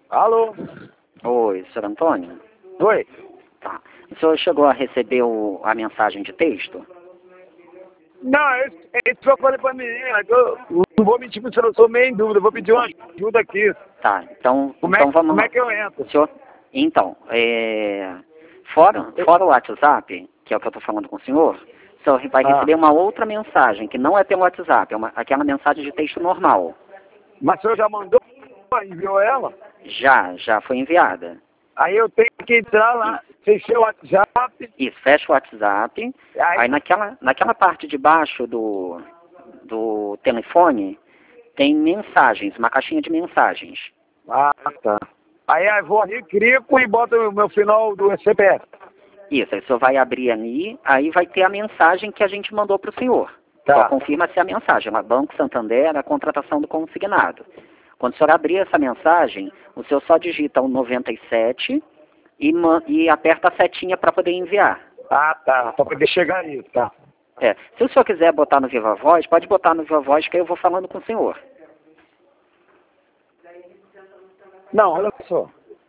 Alô? Oi, senhor Antônio? Oi? Tá. O senhor chegou a receber a mensagem de texto? Não, esse que eu falei pra menina, que eu não vou mentir pra você, eu sou meio em dúvida, eu vou pedir uma ajuda aqui. Tá, então Como vamos como lá. é que eu entro? Senhor, então, fora o WhatsApp, que é o que eu estou falando com o senhor vai receber uma outra mensagem, que não é pelo WhatsApp, é aquela mensagem de texto normal. Mas o senhor já mandou, enviou ela? Já foi enviada. Aí eu tenho que entrar lá, fechei o WhatsApp. Isso, fecha o WhatsApp, aí naquela parte de baixo do telefone tem mensagens, uma caixinha de mensagens. Ah, tá. Aí eu vou ali, clico e boto o meu final do CPF. Isso, aí o senhor vai abrir ali, aí vai ter a mensagem que a gente mandou para o senhor. Tá. Só confirma se a mensagem, lá, Banco Santander, a contratação do consignado. Quando o senhor abrir essa mensagem, o senhor só digita o 97 e aperta a setinha para poder enviar. Ah, tá, pra poder chegar nisso, tá. Se o senhor quiser botar no Viva Voz, pode botar no Viva Voz que eu vou falando com o senhor. Não, olha só.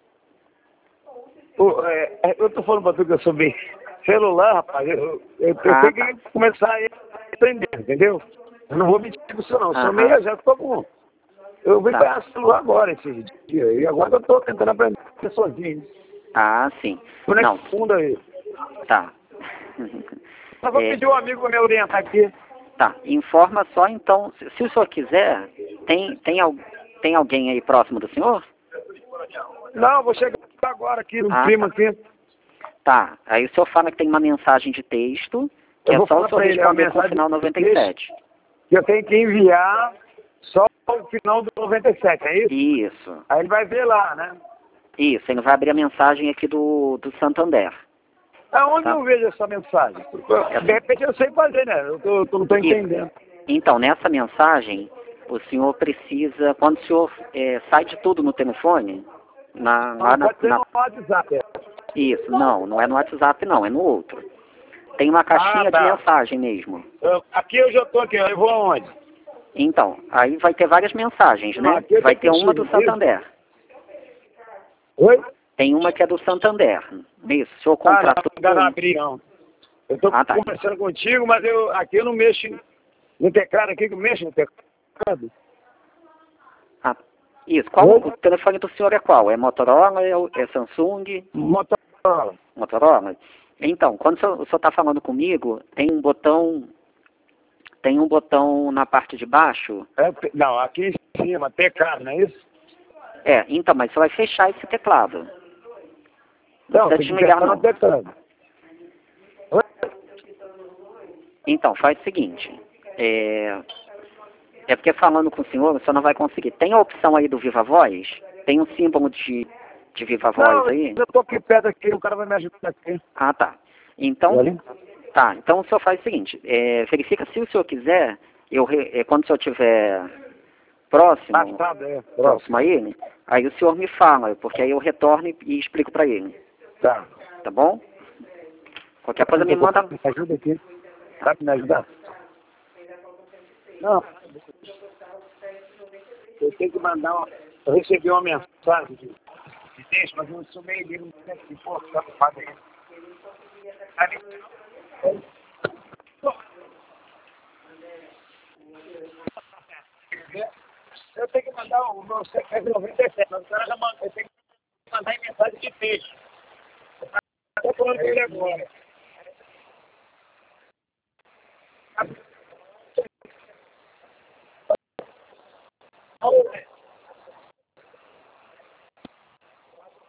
Eu tô falando pra tu que eu sou bem celular, rapaz. Eu tenho que começar a aprender, entendeu? Eu não vou mentir com isso, não. Eu sou meio, já tô com. Eu vim pegar celular agora esse dia. E agora eu tô tentando aprender sozinho. Ah, sim. Não. Fundo aí. Tá. Mas vou pedir um amigo pra me orientar aqui. Tá. Informa só então. Se o senhor quiser, tem alguém aí próximo do senhor? Não, vou chegar agora aqui, um primo aqui. Tá, aí o senhor fala que tem uma mensagem de texto, que é só o senhor responder com o final 97. Que eu tenho que enviar só o final do 97, é isso? Isso. Aí ele vai ver lá, né? Isso, ele vai abrir a mensagem aqui do Santander. Aonde eu vejo essa mensagem? De repente eu sei fazer, né? Eu não tô entendendo. Então, nessa mensagem, o senhor precisa, quando o senhor sai de tudo no telefone, pode ser no WhatsApp. Isso, não é no WhatsApp não, é no outro. Tem uma caixinha de mensagem mesmo. Aqui eu já tô aqui, eu vou aonde? Então, aí vai ter várias mensagens, né? Vai ter uma do Santander. Oi? Tem uma que é do Santander. Isso, o senhor contratou... Não abri, não. Eu tô conversando contigo, mas aqui eu não mexo no teclado aqui, que eu mexo no teclado. Isso, o telefone do senhor é qual? É Motorola, é Samsung? Motorola. Motorola? Então, quando o senhor está falando comigo, tem um botão na parte de baixo. Não, aqui em cima, teclado, não é isso? Então, mas você vai fechar esse teclado. Não, tem que fechar no teclado. Então, faz o seguinte, porque falando com o senhor não vai conseguir. Tem a opção aí do Viva Voz? Tem um símbolo de Viva Voz aí? Eu tô aqui perto aqui, o cara vai me ajudar aqui. Ah, tá. Então, então o senhor faz o seguinte, verifica se o senhor quiser, quando o senhor estiver próximo a ele, aí o senhor me fala, porque aí eu retorno e explico para ele. Tá. Tá bom? Qualquer coisa me manda... Me ajuda aqui. Dá pra me ajudar? Não. Eu tenho que mandar Eu recebi uma mensagem de texto, mas eu não sou meio livre, não sei se for, tá ocupado aí. Eu tenho que mandar o meu CPF 97, mas o cara já mandou, eu tenho que mandar em mensagem de texto. Eu tô falando com ele agora.